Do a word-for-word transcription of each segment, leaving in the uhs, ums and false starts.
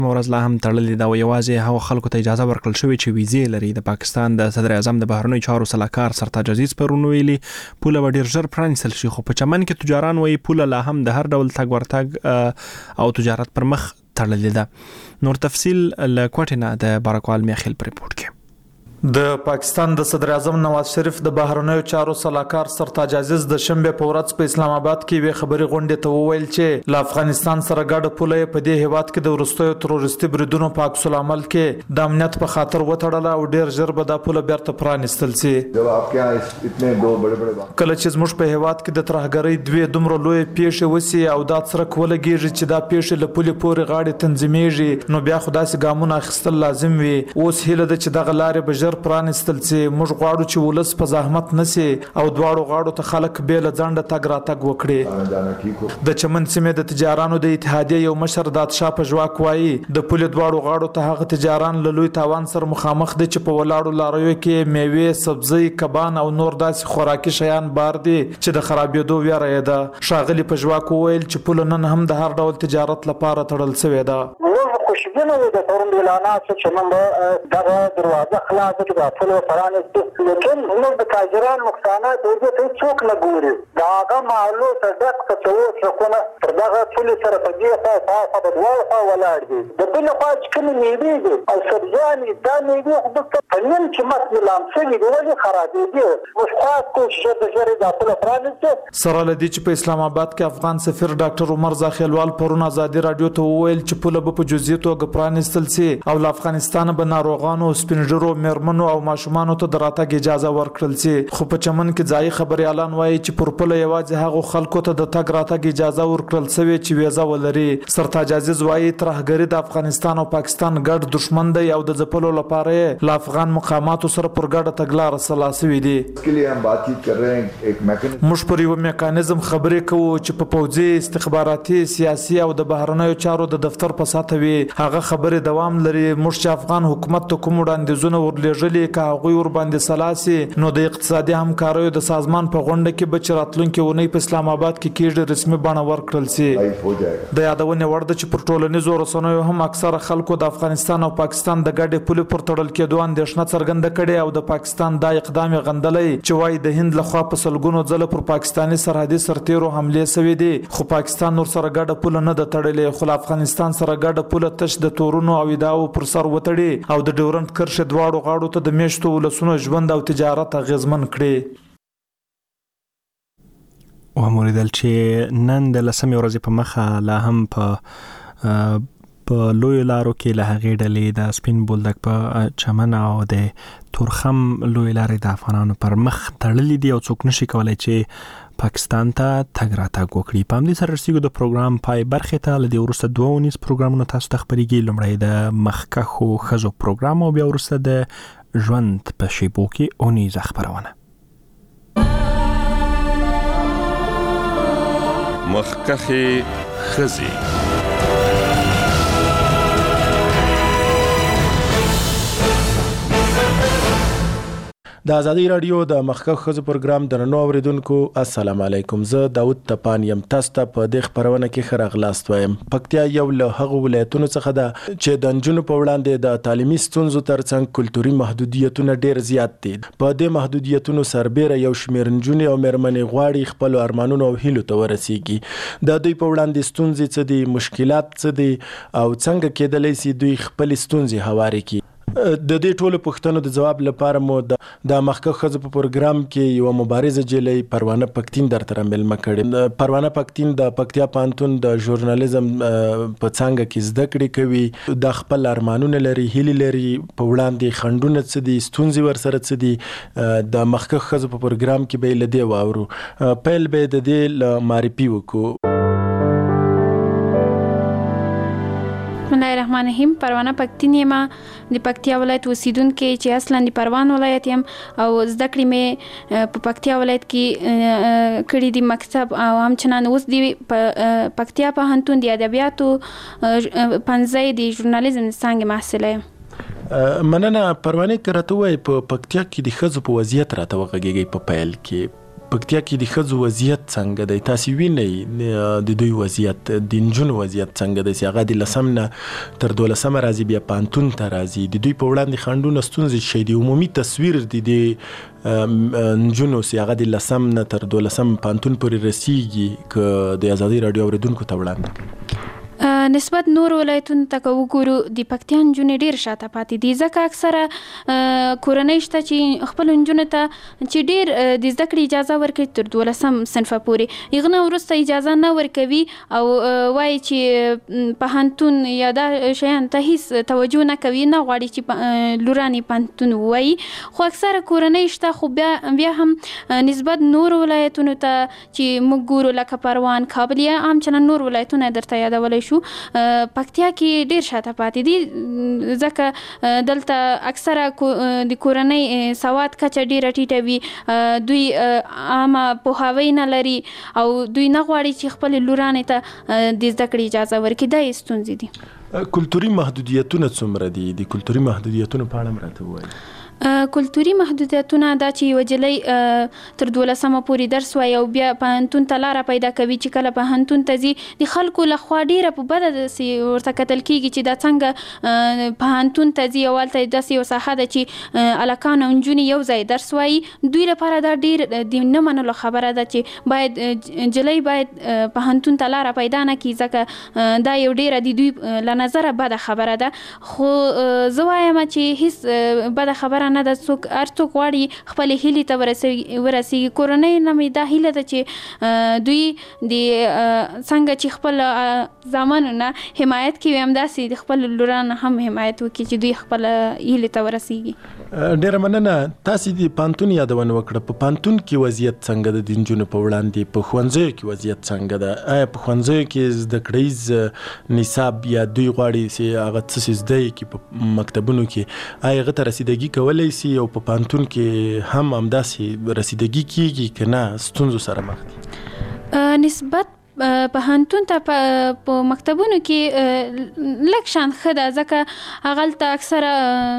ورځ لا هم تړلې ده او یوازې هغو خلکو ته اجازه ورکړل شوې چې ویزې لري. د پاکستان د صدر اعظم د بهرنیو چارو سلاکار سرتاج عزیز پرون ویلي پوله به ډېر ژر پرانیستل شي، خو په چمن کې تجاران وایي پوله لا هم د هر ډول تګ ورتګ او تجارت پر مخ تړلې ده. نور تفصیل له کوټې نه د بارکوال میاخیل په ریپورت کې. د پاکستان د صدر اعظم نواز شریف د بهرنیو چارو سلاکار سرتاج عزیز د شنبه په ورځ په اسلام آباد کې وی خبري غونډه ته وویل چې له افغانستان سره ګډه پوله په دې هیواد کې د ورستیو تروریستي بریدونو په عکس العمل کې د امنیت په خاطر وټړله او ډیر ژر به د پوله بیرته پرانیستل شي. کله چې زموږ په هیواد کې د ترهګرۍ دوی دومره لوی پیښې وسی او دا سره کولګیږي چې دا پیښې له پولې پورې غاړې تنظیمېږي، نو بیا خدای سي ګامونه اخیستل لازم وي. اوس هیله ده چې دغه لارې به پرانستل سي. موږ غواړو چې ولس په زحمت نسی او دواړو غاړو ته خلک به له ځنډه تګ راتګ وکړي. د چمن سیمې د تجارانو د اتحادیې یو مشر د شاپ جواک وایي د پولې دواړو غاړو ته هغه تجاران له لوی تاوان سره مخامخ دي چې په ولاړو لاریو کې میوې، سبزی، کبان او نور داسې خوراکي شیان بار دي چې د خرابېدو ویره یې ده. ښاغلي په جواک وویل چې پوله نن هم د هر ډول تجارت لپاره تړل شوې ده. خوشبینه وي د تورن اعلانات چې نن به دغه دروازه خلاصه کړي د ټول پرانیستي، لیکن موږ د تاجرانو نقصانات دې ته څوک نه ګوري. دا هغه معلومات ډک څه څه تر دغه ټول سره په دې اساس په دواړو خوا ولاړ دي. د بل خوا چې کوم میوې دي او سبزیانې دا میوې خو په نن کې مت ملام شوي دي ولې خرابېدي. موږ خواستو چې د ژرې دا ټول پرانیستي. سره له دې چې په اسلام آباد کې افغان سفیر ډاکټر عمر زاخیلوال پرون ازادي رادیو ته وویل چې پوله به په جزئي توګه پرانیستل سي او له افغانستان به ناروغانو، سپینږیرو، میرمنو او ماشومانو ته د راتګ اجازه ورکړل سي. خو په چمن کې ځایي خبريالان وایي چې پر پوله یوازې هغه خلکو ته د تګ راتګ اجازه ورکړل سوي چې ویزه ولري. سرتاج عزیز وایي ترهګری د افغانستان او پاکستان ګډ دښمن دی او د ځپلو لپاره له افغان مقاماتو سره پر ګډه تګلارې سلاسوي دي. موږ پر یو میکانیزم خبرې کوو چې په پوځي، استخباراتي، سیاسي او د بهرنیو چارو د دفتر په ساته وي. هغه خبرې دوام لري. موږ چې افغان حکومت ته کوم وړاندیزونه ورلېږلي که هغوی ورباندې سلاسي، نو د اقتصادي همکاریو د سازمان په غونډه کې به چې راتلونکې اونۍ په اسلام آباد کې کېږي رسمي بڼه ورکړل سي. د یادونې وړ ده چې پر ټولنیزو رسنیو هم اکثره خلکو د افغانستان او پاکستان د ګډې پولې پر تړل کېدو اندېښنه څرګنده کړې او د پاکستان دا اقدام یې غندلی چې وایي د هند لخوا په سلګونو ځله پر پاکستاني سرحدي سرتیرو حملې سوي دي، خو پاکستان نور سره ګډه پوله نه ده تړلې. خو له افغانستان سره ګډه پوله تش د تورونو او ادعاو پر سر وتړي او د ډیورنډ کرښې دواړو غاړو ته د میشتو ولسونو ژوند او تجارت اغیزمن کړي. وموریدل چې نن د لسمې ورځې په مخه لا هم په په لوی لارو کې له هغې ډلې د سپین بولدک په چمن او د تورخم لوی لارې د افغانانو پر مخ تړلې دي او څوک نشي کولی چې پاکستان ته تګ راتګ وکړي. په همدې سره رسیږو د پروګرام پای برخې ته. له دې وروسته دوه اونیز پروګرامونه تاسو ته خپرېږي. لومړی د مخکښو ښځو پروګرام او بیا وروسته د ژوند په شیبو کې اونیزه خپرونه. مخکښې ښځې. د ازادي رادیو د مخکښ ښځو پروګرام درنو اوریدونکو السلام علیکم. زه داود تپان یم. تاسو ته په دې خپرونه کې ښه راغلاست وایم. پکتیا یو له هغو ولایتونو څخه ده چې د نجونو په وړاندې د تعلیمي ستونزو ترڅنګ کلتوري محدودیتونه ډېر زیات دي. په دې محدودیتونو سربیره یو شمېر نجونې او مېرمنې غواړي خپلو ارمانونو او هیلو ته ورسیږي. د دوی په وړاندې ستونزې څه دي، مشکلات څه دي او څنګه کېدلی سي دوی خپلې ستونزې هوارې کړي. د دې ټولو پوښتنو د ځواب لپاره مو د مخکښ ښځو په پروګرام کې یوه مبارزه جلۍ پروانه پکتین درته مېلمه کړې. پروانه پکتین د پکتیا پوهنتون د ژورنالیزم په څانګه کې زده کړې کوي. د خپل ارمانونه لري، هیلې لري، په وړاندې خنډونه څه دي، ستونزې ورسره څه دي. د مخکښ ښځو په پروګرام کې به یې له دې واورو. پیل به یې د دې له معرفي وکړو. بسم الله الرحمن الرحیم. پروانه پکتین یم، د پکتیا ولایت اوسیدونکې چې اصلا د پروان ولایت یم او زده کړې مې په پکتیا ولایت کې کړي دي مکتب او همچنان اوس د پکتیا پوهنتون د ادبیاتو پنځه د ژورنالیزم څانګې محصله یم. مننه. پروانه که راته ووایې په پکتیا کې د ښځو په وضعیت راته وغږېږئ په پیل کې. پکتیا کې د ښځو وضعیت څنګه دی؟ تاسې وینئ د دوی وضعیت، د نجونو وضعیت څنګه دی چې هغه د لسم نه تر دولسمه راځي، بیا پوهنتون ته راځي، د دوی په وړاندې خنډونه ستونزې شي، د عمومي تصویر د دې نجونو چې هغه د لسم نه تر دولسم پوهنتون پورې رسیږي که د ازادي راډیو اورېدونکو ته وړاندې کړي؟ نسبت نور ولایتونو ته که وګورو د پکتیا نجونې ډېر شاته پاتې دي، ځکه اکثره کورنۍ شته چې خپلو نجونو ته چې ډېر د زده کړې اجازه ورکوي تر دولسم صنفه پورې، هغه نه وروسته اجازه نه ورکوي او وایي چې پوهنتون یا دا شیانو ته هیڅ توجه نه کوي، نه غواړي چې لورانې پوهنتون ووایي. خو اکثره کورنۍ شته، خو بیا بیا هم نسبت نور ولایتونو ته چې موږ ګورو لکه پروان، کابل یا عام چنان نور ولایتونه درته یادولی شو، پکتیا کې ډیر شاته پاتې دي، ځکه دلته اکثره د کورنۍ سواد کچه ډیره ټیټه وي، دوی عامه پوهاوی نه لري او دوی نه غواړي چې خپل لورانې ته د زده کړې اجازه ورکړي. دا یې ستونزې دي. کلتوري محدودیتونه څومره دي؟ د کلتوري محدودیتونو په اړه هم راته ووایي. کلتوري محدودیتونه دا چې یوه نجلۍ تر دولسمه پورې درس وایي او بیا پوهنتون ته لاره پیدا کوي، چې کله پوهنتون ته ځي د خلکو لخوا ډیره په بده داسې ورته کتل کېږي چې دا څنګه پوهنتون ته ځي او هلته داسې یو ساحه ده چې هلکان او نجونې یو ځای درس وایي. دوی لپاره دا ډیر د نه منلو خبره ده چې باید نجلۍ باید پوهنتون ته لاره پیدا نه کړي، ځکه دا یو ډیره د دوی له نظره بده خبره ده. خو زه وایم چې هیڅ بده خبره نه ده، څوک هر څوک غواړي خپلې هیلې ته ورسیږي. کورنۍ نه مې دا هیله ده چې دوی د څنګه چې خپل زامنو نه حمایت کوي، همداسې د خپل لورانو هم حمایت وکړي چې دوی خپل هیلې ته ورسیږي. ډېره مننه. تاسې د پوهنتون یادونه وکړه، په پوهنتون کې وضعیت څنګه ده د نجونو په وړاندې؟ په ښوونځیو کې وضعیت څنګه ده؟ آیا په ښوونځیو کې زده کړیز نصاب یا دوی غواړي چې هغه څه زده کړي په مکتبونو کې، آیا هغه ته رسیدګي کولی سي او په پوهنتون کې هم همداسې رسیدګي کیږي که نه ستونزو سره مخ دي؟ نسبت پوهنتون ته په مکتبونو کې لږ شان ښه ده، ځکه هغلته اکثره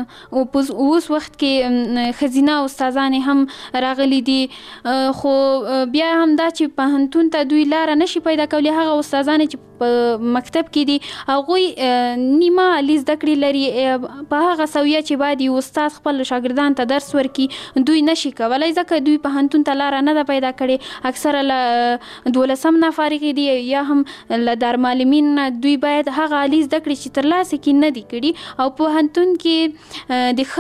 اوس وخت کې ښځینه استادانې هم راغلي دي، خو بیا هم دا چې پوهنتون ته دوی لاره نشي پیدا کولی. هغه استادانې چې په مکتب کې دي هغوی نیمه عالي زده کړې لري، په هغه سویه چې باید یو استاد خپل شاګردان ته درس ورکړي دوی نشي کولی، ځکه دوی پوهنتون ته لاره نه ده پیدا کړې. اکثره له دولسم نه فارغ دي یا هم له دارالمعلمین نه دوی باید هغه عالي زده کړې چې ترلاسه کړي نه دي کړي. او پوهنتون کې د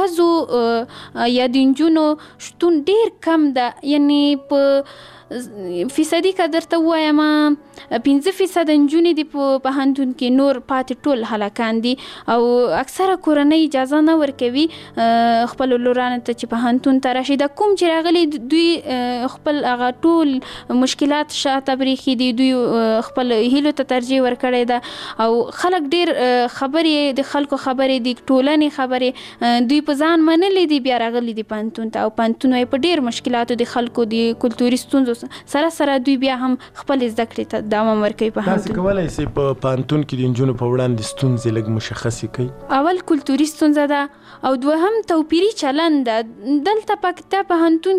ښځو یا د نجونو شتون ډیر کم ده، یعنی په فیصدي که درته ووایم پنځه فیصده نجونې دي په پوهنتون کې، نور پاتې ټول هلکان دي. او اکثره کورنۍ اجازه نه ورکوي خپلو لورانو ته چې پوهنتون ته راشي. د کوم چې راغلي دوی خپل هغه ټول مشکلات شاته پرېښي دي، دوی خپل هیلو ته ترجیح ورکړې ده او خلک ډیر خبرې د خلکو خبرې د ټولنې خبرې دوی په ځان منلې دي، بیا راغلي دي پوهنتون ته او پوهنتون یې په ډیر مشکلاتو د خلکو د کلتوري ستونزو سره سره دوی بیا هم خپل زده کړې ته دوام ورکوي. تاسې کولی شئ په پوهنتون کې د نجونو په وړاندې ستونزې لږ مشخصې کړئ؟ اول کلتوري ستونزه ده او دوهم توپیري چلند ده. دلته پکتیا پوهنتون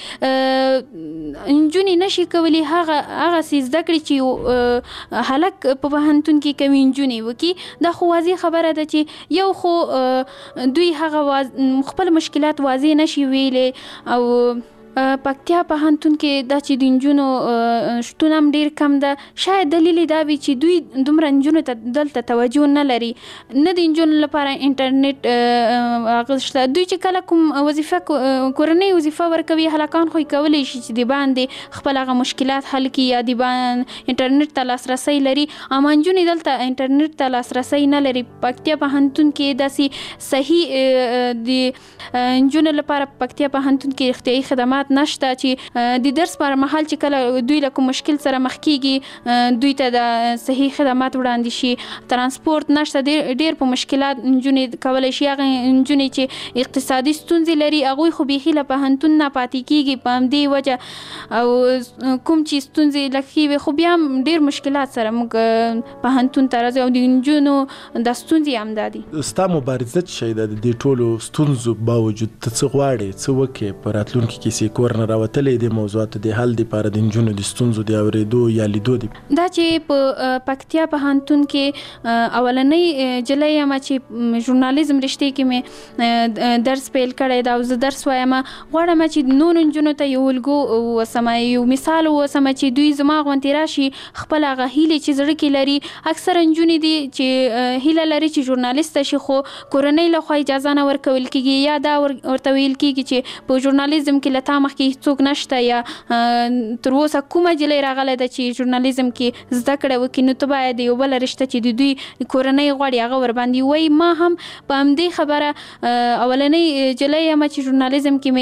کې نجونې نشي کولی هغه هغسې زده کړې چې هلک په پوهنتون کې کوي نجونې وکړي. دا خو واضح خبره ده چې یو خو دوی هغه خپل مشکلات واضح نشي ویلی او پکتیا پوهنتون کې دا چې د نجونو شتون هم ډیر کم ده. شاید دلیل دا وي چې دوی دومره نجونو ته دلته توجه نه لري، نه د نجونو لپاره انټرنیټ هغه شته. دوی چې کله کوم وظیفه کورنۍ وظیفه ورکوي هلکان خو یې کولی شي چې د باندې خپل هغه مشکلات حل کړي یا د باندې انټرنیټ ته لاسرسی لري، اما نجونې دلته انټرنیټ ته لاسرسی نه لري. پکتیا پوهنتون کې داسې صحیح د نجونو لپاره پکتیا پوهنتون کې روغتیایي خدمات نشته چې د درس پر مهال چې کله دوی له کوم مشکل سره مخ کیږي دوی ته د صحیح خدمات وړاندې شي. ترانسپورت نشته، ډیر په مشکلات نجونې کولی شي. هغه نجونې چې اقتصادي ستونزې لري هغوی خو بیخي له پوهنتون نه پاتې کیږي په همدې وجه، او کوم چې ستونزې لږ وي خو بیا هم ډیر مشکلات سره موږ پوهنتون ته راځو او د نجونو د ستونزې همدا دي. ستا مبارزه څه شی ده د دې ټولو ستونزو باوجود؟ ته څه غواړې، څه وکړې په راتلونکي کې چې چې کور نه راوتلې د موضوعاتو د حل لپاره د نجونو د ستونزو د اورېدو یا لیدو دي. دا چې په پکتیا پوهنتون کې اولنۍ جلۍ یم چې ژورنالیزم رشتې کې مې درس پیل کړی دا او زه درس وایم، غواړم چې نورو نجونو ته یو الګو وسم، یو مثال وسم چې دوی زما غونډې راشي خپل هغه هیلې چې زړه کې لري. اکثره نجونې دي چې هیله لري چې ژورنالیست شي خو کورنۍ له خوا اجازه نه ورکول کېږي یا دا ورته ویل کېږي چې په ژورنالیزم کې له تا مخکې څوک نشته یا تر اوسه کومه جلۍ راغلی ده چې ژورنالیزم کې زده کړه وکړي، نو ته باید یو بله رشته چې د دوی کورنۍ غواړي هغه ورباندې وایي. ما هم په همدې خبره اولنۍ جلۍ یم چې ژورنالیزم کې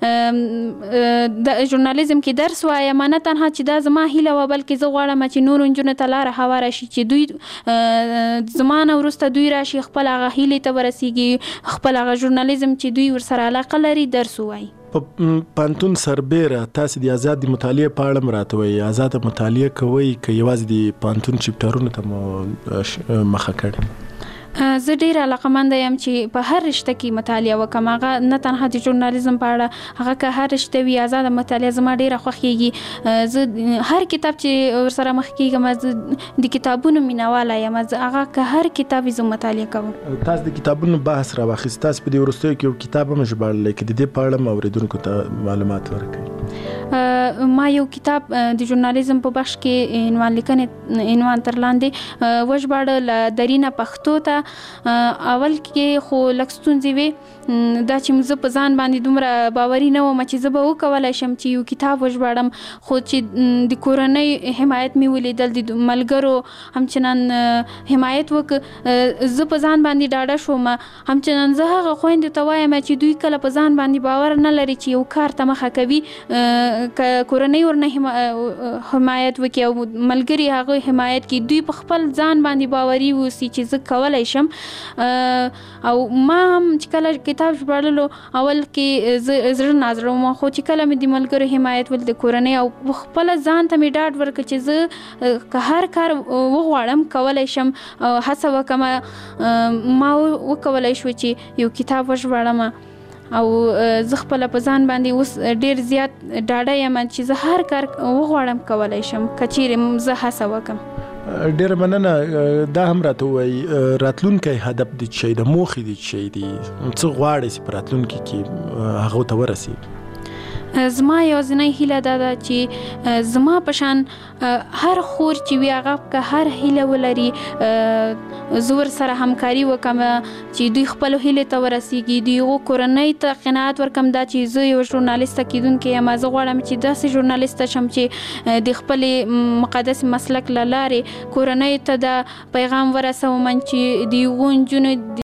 مې د ژورنالیزم کې درس وایم، نه تنها چې دا زما هیله وه بلکې زه غواړم چې نورو نجونو ته لاره هواره شي چې دوی زما نه وروسته دوی راشي خپل هغه هیلې ته ورسیږي، خپل هغه ژورنالیزم چې دوی ورسره علاقه لري درس ووایي. په پانتون سربیره تاسو د آزاد مطالعې په اړه راته وایي، آزاد مطالعه کوئ که یوازې د پانتون چپټرونو ته مو مخه کړې؟ زه ډېر علاقمنده یم چې په هر رشته کې مطالعه وکړم، هغه نه تنها د ژورنالیزم په اړه، هغه که هر رشته وي آزاده مطالعه زما ډېره خوښیږي. زه هر کتاب چې ورسره مخ کېږم زه د کتابونو مینهواله یم، هغه که هر کتاب زه مطالعه کوم. تاسو د کتابونو بحث راواخیست، تاسو په دې وروستیو کې یو کتاب هم ژباړلی که د دې په اړه اورېدونکو ته معلومات ورکړي؟ ما یو کتاب د ژورنالیزم په بخش کې عنوان لیکنې عنوان تر لاندې وژباړه له درینه پښتو ته. اول کې خو لږ ستونزې وې، دا چې زه په ځان باندې دومره باوري نه وم چې زه به وکولی شم چې یو کتاب وژباړم، خو چې د کورنۍ حمایت مې ولیدل، د ملګرو همچنان حمایت وکړ، زه په ځان باندې ډاډه شوم. همچنان زه هغه خویندو ته وایم چې دوی کله په ځان باندې باور نه لري چې یو کار ته مخه کوي، که کورنۍ ورنه حمایت وکړي او ملګري هغه حمایت کړي، دوی په خپل ځان باندې باوري اوسي چې زه کولی شم. او ما هم چې کله کتاب ژباړلو اول کې زړه نازړه وم، خو چې کله مې د ملګرو حمایت ول د کورنۍ او خپل ځان ته مې ډاډ ورکړ چې زه که هر کار وغواړم کولی شم، هڅه وکړم. ما وکولی شو چې یو کتاب وژباړم او زه خپل په ځان باندې اوس ډیر زیات ډاډه یم چې زه هر کار وغواړم کولی شم که چیرې زه هڅه وکړم. ډېره مننه. دا هم راته ووایي راتلونکی هدف دې څه شی د موخې دې څه شی دي، څه غواړئ چې په راتلونکي کې هغو ته ورسېږي؟ زما یوازینۍ هیله دا ده چې زما په شان هر خور چې وي هغه که هر هیله ولري زه ورسره همکاري وکړم چې دوی خپلو هیلې ته ورسیږي، دوی هغو کورنۍ ته قناعت ورکړم دا چې زه یو ژورنالیسته کیدونکې یم. زه غواړم چې داسې ژورنالیسته شم چې د خپلې مقدس مسلک له لارې کورنۍ ته دا پیغام ورسوم چې د هغو نجونو